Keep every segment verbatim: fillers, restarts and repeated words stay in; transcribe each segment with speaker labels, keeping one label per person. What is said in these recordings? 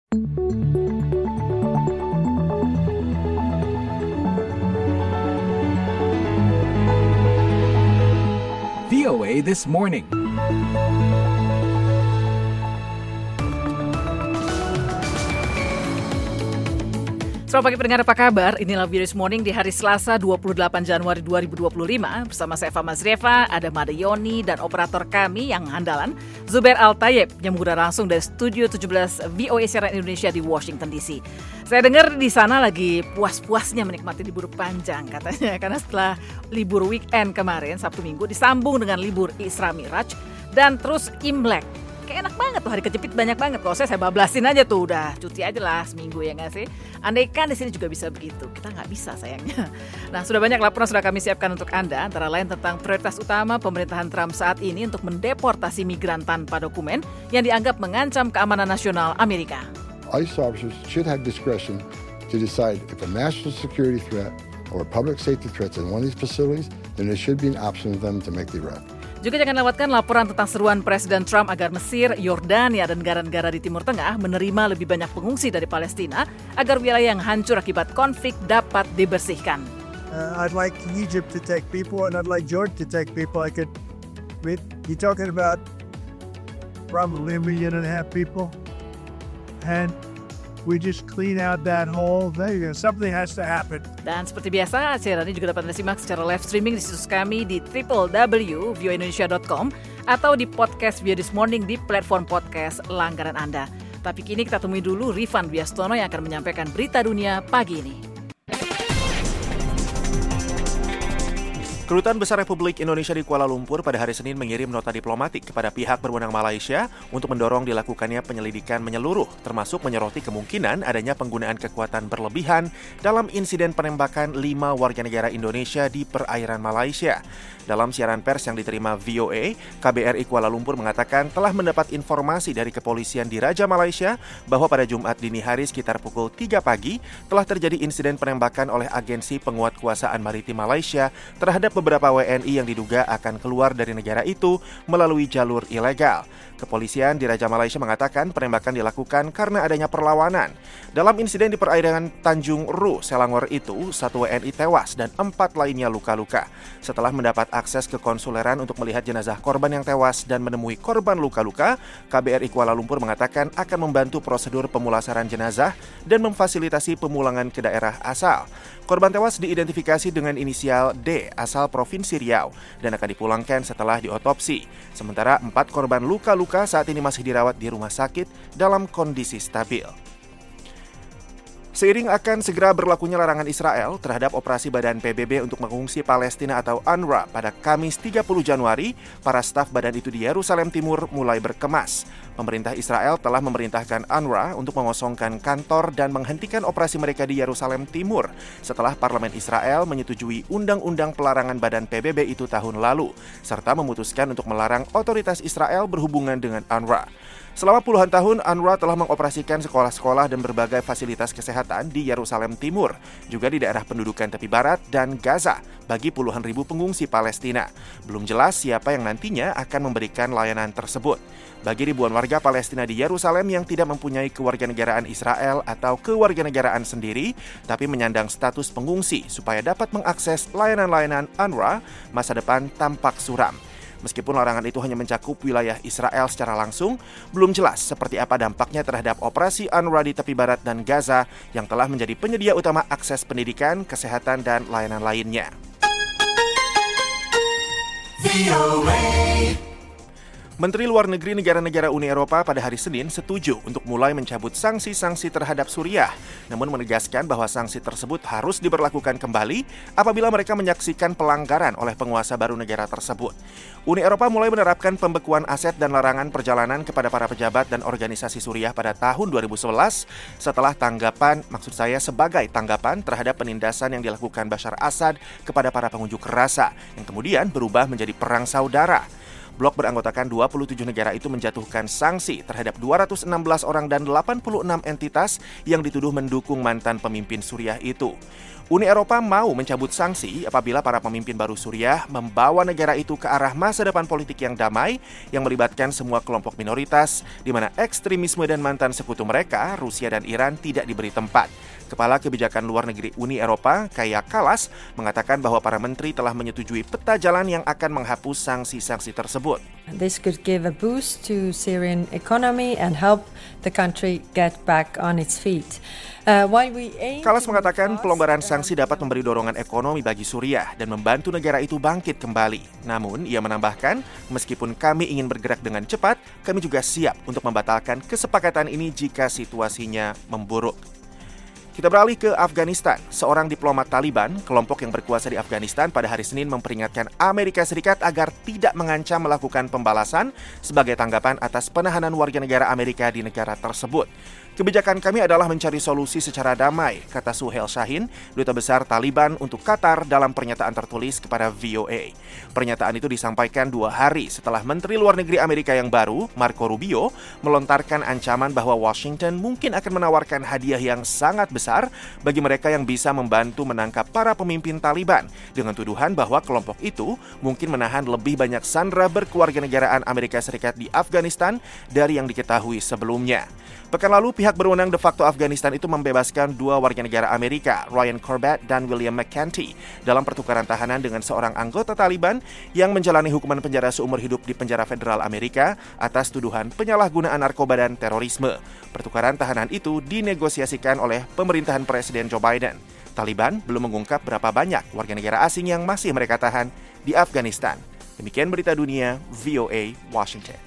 Speaker 1: V O A This Morning.
Speaker 2: Selamat pagi pendengar, apa kabar? Inilah V O A This Morning di hari Selasa dua puluh delapan Januari dua ribu dua puluh lima. Bersama saya Fama Zreva, ada Mada Yoni dan operator kami yang andalan Zubair Al-Tayyib yang mengudara langsung dari Studio tujuh belas V O A Siaran Indonesia di Washington D C. Saya dengar di sana lagi puas-puasnya menikmati libur panjang katanya, karena setelah libur weekend kemarin Sabtu Minggu disambung dengan libur Isra Miraj dan terus Imlek. Kayak enak banget tuh, hari kejepit banyak banget. Kalau saya, saya bablasin aja tuh, udah cuti aja lah seminggu, ya nggak sih? Andaikan di sini juga bisa begitu, kita nggak bisa sayangnya. Nah, sudah banyak laporan sudah kami siapkan untuk Anda, antara lain tentang prioritas utama pemerintahan Trump saat ini untuk mendeportasi migran tanpa dokumen yang dianggap mengancam keamanan nasional Amerika.
Speaker 3: ICE officers should have discretion to decide if a national security threat or public safety threat in one of these facilities, then there should be an option for them to make the arrest.
Speaker 2: Juga jangan lewatkan laporan tentang seruan Presiden Trump agar Mesir, Yordania, dan negara-negara di Timur Tengah menerima lebih banyak pengungsi dari Palestina agar wilayah yang hancur akibat konflik dapat dibersihkan.
Speaker 4: Uh, I'd like Egypt to take people and I'd like Jordan to take people. I could, you're talking about probably a million and a half people and we just clean out that hole. There you go. Something has to happen. Dan seperti biasa, siaran ini juga dapat Anda simak secara live streaming di situs kami di w w w titik v o a indonesia dot com atau di podcast V O A This Morning di platform podcast langganan Anda. Tapi kini kita temui dulu Rifan Biastono yang akan menyampaikan berita dunia pagi ini.
Speaker 5: Kedutaan Besar Republik Indonesia di Kuala Lumpur pada hari Senin mengirim nota diplomatik kepada pihak berwenang Malaysia untuk mendorong dilakukannya penyelidikan menyeluruh, termasuk menyoroti kemungkinan adanya penggunaan kekuatan berlebihan dalam insiden penembakan lima warga negara Indonesia di perairan Malaysia. Dalam siaran pers yang diterima V O A, K B R I Kuala Lumpur mengatakan telah mendapat informasi dari kepolisian di Raja Malaysia bahwa pada Jumat dini hari sekitar pukul tiga pagi telah terjadi insiden penembakan oleh agensi penguatkuasaan maritim Malaysia terhadap beberapa W N I yang diduga akan keluar dari negara itu melalui jalur ilegal. Kepolisian di Raja Malaysia mengatakan penembakan dilakukan karena adanya perlawanan. Dalam insiden di perairan Tanjung Ru, Selangor itu, satu W N I tewas dan empat lainnya luka-luka. Setelah mendapat akses ke konsuleran untuk melihat jenazah korban yang tewas dan menemui korban luka-luka, K B R I Kuala Lumpur mengatakan akan membantu prosedur pemulasaran jenazah dan memfasilitasi pemulangan ke daerah asal. Korban tewas diidentifikasi dengan inisial D, asal Provinsi Riau, dan akan dipulangkan setelah diotopsi. Sementara empat korban luka-luka saat ini masih dirawat di rumah sakit dalam kondisi stabil. Seiring akan segera berlakunya larangan Israel terhadap operasi Badan P B B untuk mengungsi Palestina atau U N R W A pada Kamis tiga puluh Januari, para staf badan itu di Yerusalem Timur mulai berkemas. Pemerintah Israel telah memerintahkan U N R W A untuk mengosongkan kantor dan menghentikan operasi mereka di Yerusalem Timur setelah parlemen Israel menyetujui undang-undang pelarangan Badan P B B itu tahun lalu, serta memutuskan untuk melarang otoritas Israel berhubungan dengan U N R W A. Selama puluhan tahun, U N R W A telah mengoperasikan sekolah-sekolah dan berbagai fasilitas kesehatan di Yerusalem Timur, juga di daerah pendudukan tepi barat dan Gaza, bagi puluhan ribu pengungsi Palestina. Belum jelas siapa yang nantinya akan memberikan layanan tersebut. Bagi ribuan warga Palestina di Yerusalem yang tidak mempunyai kewarganegaraan Israel atau kewarganegaraan sendiri, tapi menyandang status pengungsi supaya dapat mengakses layanan-layanan U N R W A, masa depan tampak suram. Meskipun larangan itu hanya mencakup wilayah Israel secara langsung, belum jelas seperti apa dampaknya terhadap operasi U N R W A di tepi barat dan Gaza yang telah menjadi penyedia utama akses pendidikan, kesehatan, dan layanan lainnya. Menteri Luar Negeri negara-negara Uni Eropa pada hari Senin setuju untuk mulai mencabut sanksi-sanksi terhadap Suriah, namun menegaskan bahwa sanksi tersebut harus diberlakukan kembali apabila mereka menyaksikan pelanggaran oleh penguasa baru negara tersebut. Uni Eropa mulai menerapkan pembekuan aset dan larangan perjalanan kepada para pejabat dan organisasi Suriah pada tahun dua ribu sebelas setelah tanggapan, maksud saya sebagai tanggapan terhadap penindasan yang dilakukan Bashar Assad kepada para pengunjuk rasa yang kemudian berubah menjadi perang saudara. Blok beranggotakan dua puluh tujuh negara itu menjatuhkan sanksi terhadap dua ratus enam belas orang dan delapan puluh enam entitas yang dituduh mendukung mantan pemimpin Suriah itu. Uni Eropa mau mencabut sanksi apabila para pemimpin baru Suriah membawa negara itu ke arah masa depan politik yang damai yang melibatkan semua kelompok minoritas, di mana ekstremisme dan mantan sekutu mereka, Rusia dan Iran, tidak diberi tempat. Kepala Kebijakan Luar Negeri Uni Eropa, Kaja Kallas, mengatakan bahwa para menteri telah menyetujui peta jalan yang akan menghapus sanksi-sanksi tersebut.
Speaker 6: This could give a boost to Syrian economy and help the country get back on its feet. Uh, while we aim
Speaker 5: Kallas mengatakan pelonggaran sanksi dapat memberi dorongan ekonomi bagi Suriah dan membantu negara itu bangkit kembali. Namun, ia menambahkan, meskipun kami ingin bergerak dengan cepat, kami juga siap untuk membatalkan kesepakatan ini jika situasinya memburuk. Kita beralih ke Afghanistan. Seorang diplomat Taliban, kelompok yang berkuasa di Afghanistan, pada hari Senin memperingatkan Amerika Serikat agar tidak mengancam melakukan pembalasan sebagai tanggapan atas penahanan warga negara Amerika di negara tersebut. Kebijakan kami adalah mencari solusi secara damai, kata Suhail Shaheen, Duta Besar Taliban untuk Qatar dalam pernyataan tertulis kepada V O A. Pernyataan itu disampaikan dua hari setelah Menteri Luar Negeri Amerika yang baru, Marco Rubio, melontarkan ancaman bahwa Washington mungkin akan menawarkan hadiah yang sangat besar bagi mereka yang bisa membantu menangkap para pemimpin Taliban, dengan tuduhan bahwa kelompok itu mungkin menahan lebih banyak sandera berkewarganegaraan Amerika Serikat di Afghanistan dari yang diketahui sebelumnya. Pekan lalu, pihak berwenang de facto Afghanistan itu membebaskan dua warga negara Amerika, Ryan Corbett dan William McKenty, dalam pertukaran tahanan dengan seorang anggota Taliban yang menjalani hukuman penjara seumur hidup di penjara federal Amerika atas tuduhan penyalahgunaan narkoba dan terorisme. Pertukaran tahanan itu dinegosiasikan oleh pemerintahan Presiden Joe Biden. Taliban belum mengungkap berapa banyak warga negara asing yang masih mereka tahan di Afghanistan. Demikian berita dunia, V O A, Washington.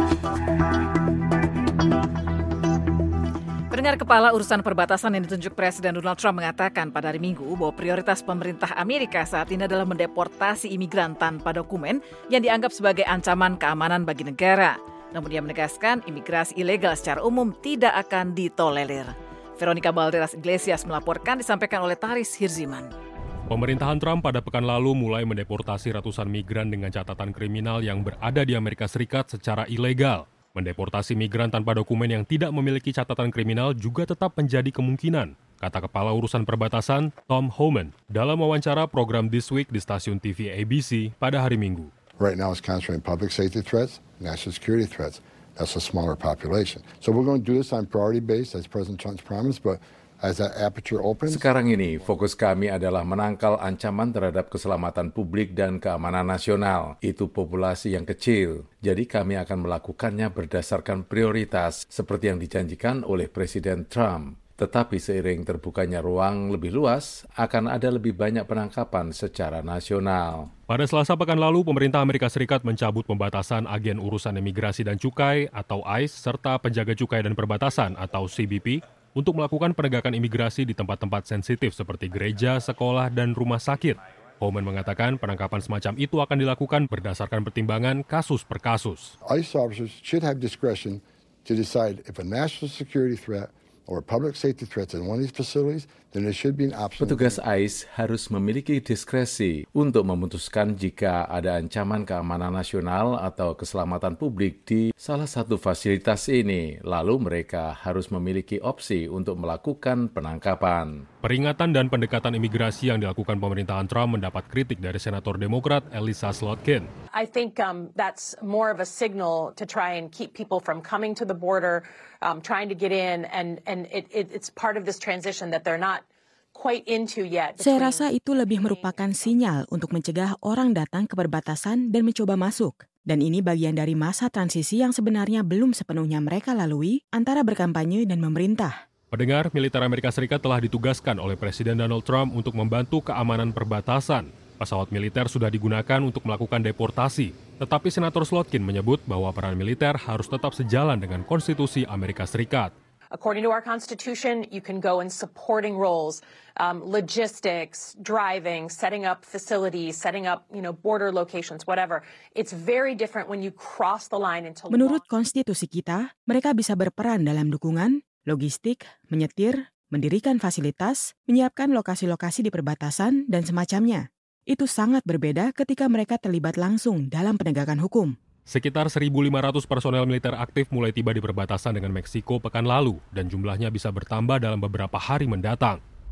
Speaker 2: Pendengar, Kepala Urusan Perbatasan yang ditunjuk Presiden Donald Trump mengatakan pada hari Minggu bahwa prioritas pemerintah Amerika saat ini adalah mendeportasi imigran tanpa dokumen yang dianggap sebagai ancaman keamanan bagi negara. Namun dia menegaskan imigrasi ilegal secara umum tidak akan ditolerir. Veronica Balderas Iglesias melaporkan, disampaikan oleh Taris Hirziman.
Speaker 7: Pemerintahan Trump pada pekan lalu mulai mendeportasi ratusan migran dengan catatan kriminal yang berada di Amerika Serikat secara ilegal. Mendeportasi migran tanpa dokumen yang tidak memiliki catatan kriminal juga tetap menjadi kemungkinan, kata Kepala Urusan Perbatasan Tom Homan dalam wawancara program This Week di stasiun T V A B C pada hari Minggu.
Speaker 3: Right now it's concentrating public safety threats, national security threats. That's a smaller population. So we're going to do this on priority base, as President Trump's promised, but as that aperture opens.
Speaker 8: Sekarang ini, fokus kami adalah menangkal ancaman terhadap keselamatan publik dan keamanan nasional. Itu populasi yang kecil. Jadi kami akan melakukannya berdasarkan prioritas, seperti yang dijanjikan oleh Presiden Trump. Tetapi seiring terbukanya ruang lebih luas, akan ada lebih banyak penangkapan secara nasional.
Speaker 7: Pada Selasa pekan lalu, pemerintah Amerika Serikat mencabut pembatasan agen urusan imigrasi dan cukai atau I C E serta penjaga cukai dan perbatasan atau C B P untuk melakukan penegakan imigrasi di tempat-tempat sensitif seperti gereja, sekolah, dan rumah sakit. Homan mengatakan penangkapan semacam itu akan dilakukan berdasarkan pertimbangan kasus per kasus.
Speaker 3: I C E officers should have discretion to decide if a national security threat or public safety threats in one of these facilities, then there should be an option.
Speaker 8: Petugas I C E harus memiliki diskresi untuk memutuskan jika ada ancaman keamanan nasional atau keselamatan publik di salah satu fasilitas ini. Lalu mereka harus memiliki opsi untuk melakukan penangkapan.
Speaker 7: Peringatan dan pendekatan imigrasi yang dilakukan pemerintahan Trump mendapat kritik dari Senator Demokrat Elissa Slotkin.
Speaker 9: I think um, that's more of a signal to try and keep people from coming to the border, um, trying to get in, and and it, it, it's part of this transition that they're not quite into yet.
Speaker 10: Saya rasa itu lebih merupakan sinyal untuk mencegah orang datang ke perbatasan dan mencoba masuk. Dan ini bagian dari masa transisi yang sebenarnya belum sepenuhnya mereka lalui antara berkampanye dan memerintah.
Speaker 7: Pendengar, militer Amerika Serikat telah ditugaskan oleh Presiden Donald Trump untuk membantu keamanan perbatasan. Pesawat militer sudah digunakan untuk melakukan deportasi. Tetapi Senator Slotkin menyebut bahwa peran militer harus tetap sejalan dengan konstitusi Amerika Serikat.
Speaker 9: According to our Constitution, you can go in supporting roles, um, logistics, driving, setting up facilities, setting up, you know, border locations, whatever. It's very different when you cross the line into.
Speaker 10: Menurut konstitusi kita, mereka bisa berperan dalam dukungan, logistik, menyetir, mendirikan fasilitas, menyiapkan lokasi-lokasi di perbatasan, dan semacamnya. Itu sangat berbeda ketika mereka terlibat langsung dalam penegakan hukum.
Speaker 7: Sekitar seribu lima ratus personel militer aktif mulai tiba di perbatasan dengan Meksiko pekan lalu dan jumlahnya bisa bertambah dalam beberapa hari mendatang.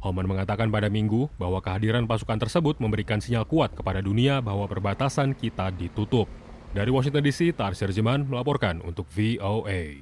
Speaker 7: Oman mengatakan pada Minggu bahwa kehadiran pasukan tersebut memberikan sinyal kuat kepada dunia bahwa perbatasan kita ditutup. Dari Washington D C, Tarsir Jeman melaporkan untuk V O A.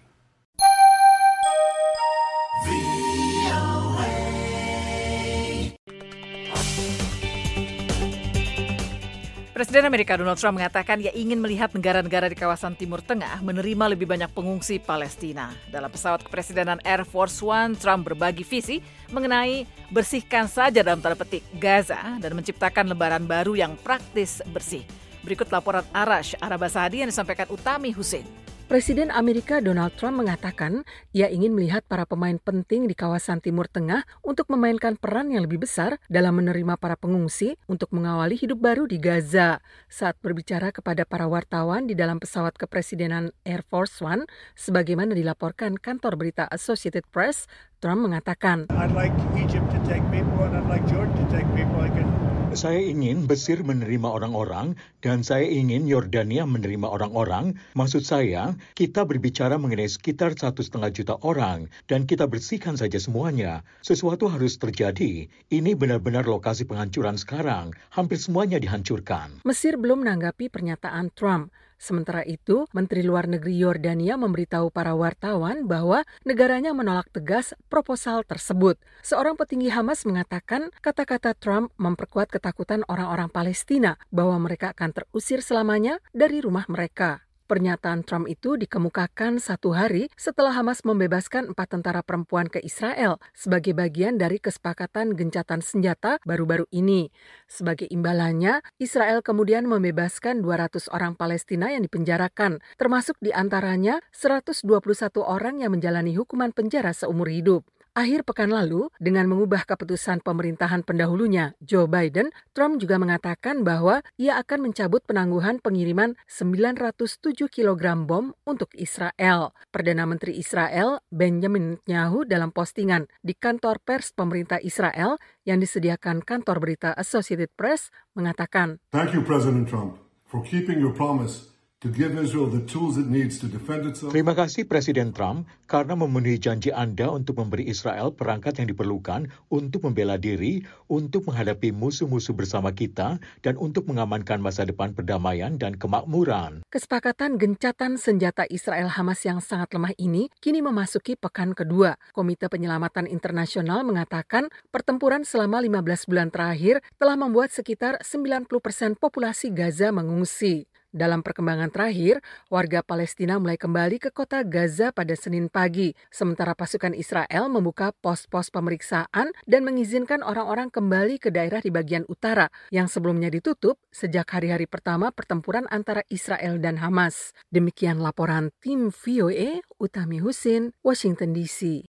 Speaker 2: Presiden Amerika Donald Trump mengatakan ia ingin melihat negara-negara di kawasan Timur Tengah menerima lebih banyak pengungsi Palestina. Dalam pesawat kepresidenan Air Force One, Trump berbagi visi mengenai bersihkan saja dalam tanda petik Gaza dan menciptakan lembaran baru yang praktis bersih. Berikut laporan Arash Arabasadi yang disampaikan Utami Hussein.
Speaker 11: Presiden Amerika Donald Trump mengatakan ia ingin melihat para pemain penting di kawasan Timur Tengah untuk memainkan peran yang lebih besar dalam menerima para pengungsi untuk mengawali hidup baru di Gaza. Saat berbicara kepada para wartawan di dalam pesawat kepresidenan Air Force One, sebagaimana dilaporkan kantor berita Associated Press, Trump mengatakan,
Speaker 4: I'd like Egypt to take people and I'd like Jordan to take people. I can
Speaker 12: Saya ingin Mesir menerima orang-orang dan saya ingin Yordania menerima orang-orang. Maksud saya, kita berbicara mengenai sekitar satu setengah juta orang dan kita bersihkan saja semuanya. Sesuatu harus terjadi. Ini benar-benar lokasi penghancuran sekarang. Hampir semuanya dihancurkan.
Speaker 11: Mesir belum menanggapi pernyataan Trump. Sementara itu, Menteri Luar Negeri Yordania memberitahu para wartawan bahwa negaranya menolak tegas proposal tersebut. Seorang petinggi Hamas mengatakan kata-kata Trump memperkuat ketakutan orang-orang Palestina bahwa mereka akan terusir selamanya dari rumah mereka. Pernyataan Trump itu dikemukakan satu hari setelah Hamas membebaskan empat tentara perempuan ke Israel sebagai bagian dari kesepakatan gencatan senjata baru-baru ini. Sebagai imbalannya, Israel kemudian membebaskan dua ratus orang Palestina yang dipenjarakan, termasuk di antaranya seratus dua puluh satu orang yang menjalani hukuman penjara seumur hidup. Akhir pekan lalu, dengan mengubah keputusan pemerintahan pendahulunya, Joe Biden, Trump juga mengatakan bahwa ia akan mencabut penangguhan pengiriman sembilan ratus tujuh kilogram bom untuk Israel. Perdana Menteri Israel, Benjamin Netanyahu, dalam postingan di kantor pers pemerintah Israel yang disediakan kantor berita Associated Press, mengatakan,
Speaker 13: Thank you, President Trump, for keeping your promise to give Israel the tools it needs to defend itself.
Speaker 12: Terima kasih Presiden Trump karena memenuhi janji Anda untuk memberi Israel perangkat yang diperlukan untuk membela diri, untuk menghadapi musuh-musuh bersama kita, dan untuk mengamankan masa depan perdamaian dan kemakmuran.
Speaker 11: Kesepakatan gencatan senjata Israel Hamas yang sangat lemah ini kini memasuki pekan kedua. Komite Penyelamatan Internasional mengatakan pertempuran selama lima belas bulan terakhir telah membuat sekitar sembilan puluh persen populasi Gaza mengungsi. Dalam perkembangan terakhir, warga Palestina mulai kembali ke kota Gaza pada Senin pagi, sementara pasukan Israel membuka pos-pos pemeriksaan dan mengizinkan orang-orang kembali ke daerah di bagian utara yang sebelumnya ditutup sejak hari-hari pertama pertempuran antara Israel dan Hamas. Demikian laporan tim V O A, Utami Hussein, Washington D C.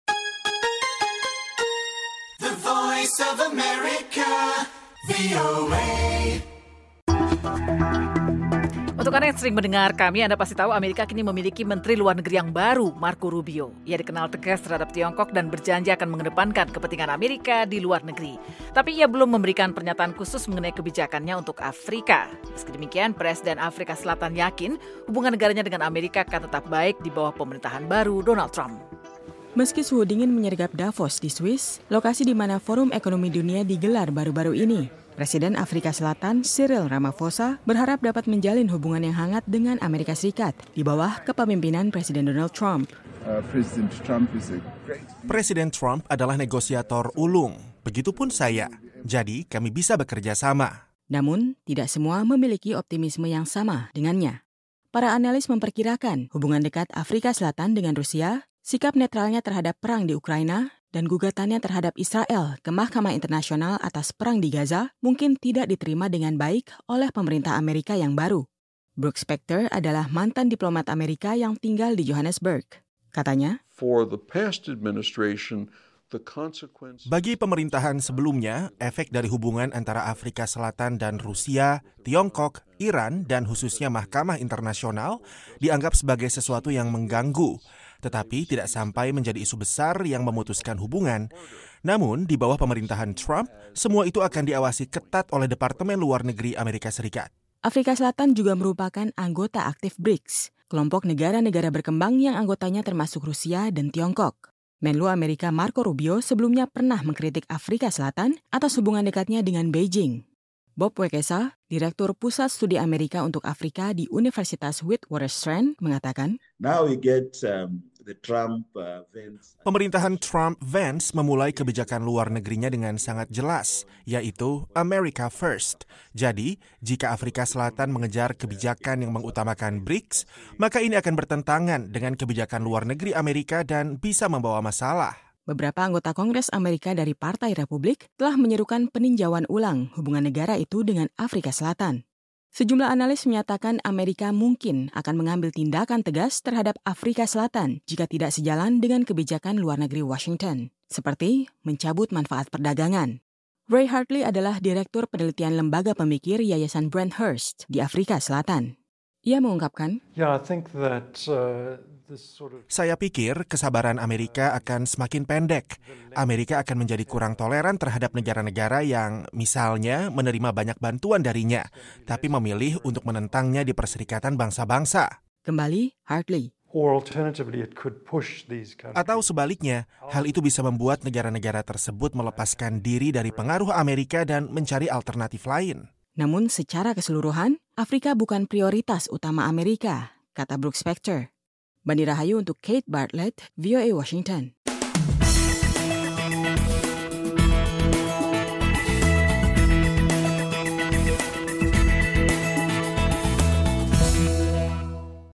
Speaker 14: The Voice of America, V O A.
Speaker 2: Untuk Anda yang sering mendengar kami, Anda pasti tahu Amerika kini memiliki Menteri Luar Negeri yang baru, Marco Rubio. Ia dikenal tegas terhadap Tiongkok dan berjanji akan mengedepankan kepentingan Amerika di luar negeri. Tapi ia belum memberikan pernyataan khusus mengenai kebijakannya untuk Afrika. Meski demikian, Presiden Afrika Selatan yakin hubungan negaranya dengan Amerika akan tetap baik di bawah pemerintahan baru Donald Trump.
Speaker 10: Meski suhu dingin menyergap Davos di Swiss, lokasi di mana Forum Ekonomi Dunia digelar baru-baru ini, Presiden Afrika Selatan Cyril Ramaphosa berharap dapat menjalin hubungan yang hangat dengan Amerika Serikat di bawah kepemimpinan Presiden Donald Trump.
Speaker 15: Uh, President Trump is a great...
Speaker 5: Presiden Trump adalah negosiator ulung, begitupun saya. Jadi kami bisa bekerja sama.
Speaker 10: Namun, tidak semua memiliki optimisme yang sama dengannya. Para analis memperkirakan hubungan dekat Afrika Selatan dengan Rusia, sikap netralnya terhadap perang di Ukraina, dan gugatannya terhadap Israel ke Mahkamah Internasional atas perang di Gaza mungkin tidak diterima dengan baik oleh pemerintah Amerika yang baru. Brooks Spector adalah mantan diplomat Amerika yang tinggal di Johannesburg. Katanya,
Speaker 16: For the past administration, the consequence...
Speaker 5: Bagi pemerintahan sebelumnya, efek dari hubungan antara Afrika Selatan dan Rusia, Tiongkok, Iran, dan khususnya Mahkamah Internasional dianggap sebagai sesuatu yang mengganggu, tetapi tidak sampai menjadi isu besar yang memutuskan hubungan. Namun, di bawah pemerintahan Trump, semua itu akan diawasi ketat oleh Departemen Luar Negeri Amerika Serikat.
Speaker 10: Afrika Selatan juga merupakan anggota aktif B R I C S, kelompok negara-negara berkembang yang anggotanya termasuk Rusia dan Tiongkok. Menlu Amerika Marco Rubio sebelumnya pernah mengkritik Afrika Selatan atas hubungan dekatnya dengan Beijing. Bob Wekesa, Direktur Pusat Studi Amerika untuk Afrika di Universitas Witwatersrand, mengatakan,
Speaker 17: Now we get um, the Trump uh, Vance.
Speaker 5: Pemerintahan Trump-Vance memulai kebijakan luar negerinya dengan sangat jelas, yaitu America First. Jadi, jika Afrika Selatan mengejar kebijakan yang mengutamakan B R I C S, maka ini akan bertentangan dengan kebijakan luar negeri Amerika dan bisa membawa masalah.
Speaker 10: Beberapa anggota Kongres Amerika dari Partai Republik telah menyerukan peninjauan ulang hubungan negara itu dengan Afrika Selatan. Sejumlah analis menyatakan Amerika mungkin akan mengambil tindakan tegas terhadap Afrika Selatan jika tidak sejalan dengan kebijakan luar negeri Washington, seperti mencabut manfaat perdagangan. Ray Hartley adalah Direktur Penelitian Lembaga Pemikir Yayasan Brandhurst di Afrika Selatan. Ia mengungkapkan,
Speaker 18: Yeah, I think that, uh...
Speaker 5: Saya pikir kesabaran Amerika akan semakin pendek. Amerika akan menjadi kurang toleran terhadap negara-negara yang misalnya menerima banyak bantuan darinya, tapi memilih untuk menentangnya di Perserikatan Bangsa-Bangsa.
Speaker 10: Kembali, Hartley.
Speaker 5: Atau sebaliknya, hal itu bisa membuat negara-negara tersebut melepaskan diri dari pengaruh Amerika dan mencari alternatif lain.
Speaker 10: Namun secara keseluruhan, Afrika bukan prioritas utama Amerika, kata Brooks Spector. Bandi Rahayu untuk Kate Bartlett, V O A Washington.